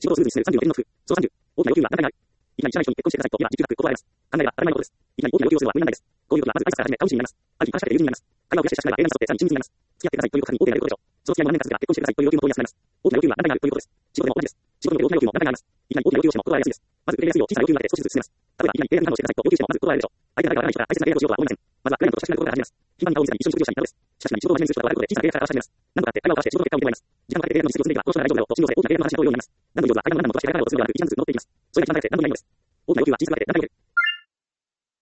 仕事をスムーズに進める30の点の工夫。その30、大きな要求は何回もある。いきなり知らない人に結婚してくださいと言えば時給が来ることはあります。考えれば当たり前のことです。いきなり大きな要求をするのは無理難題です。こういうことはまず挨拶から始め、顔見知りになります。ある日話しかけて友人になります。会話を増やして親しくなれば映画に沿ってさらに親密になります。付き合ってくださいということに大手がいることでしょう。その付き合いも何年か続けば結婚してくださいという要求も通りやすくなります。大きな要求は何回もあるということです。仕事でも同じです。仕事において大きな要求も何回もあります。いきなり大きな要求をしても断られやすいです。まず受け入れやすいよう小さな要求に分けて少しずつ進めます。例えばいきなり映画に感動してくださいと要求してもまず断られるでしょう。相手が仲が悪い人から大切な映画をしようとは思いません。まずはクライアントと親しくなることから始めます。頻繁に顔を見せたり一緒に食事をしたりなどです。しかし仕事を真面目にする人は笑うことで小さな映画から話し始めます。何度かあって会話を交わして仕事の結果を見てもらいます。時間をかけて映画の実績を進めるがこの人なら大丈夫だろうと信用され大きな映画の話が通るようになります。何度も上手は間の何度も飛ばして映画を進めるのではなく一段ずつ乗っていきます。そういう感じで何度もいないのです。大きな要求は小さく分けて何回も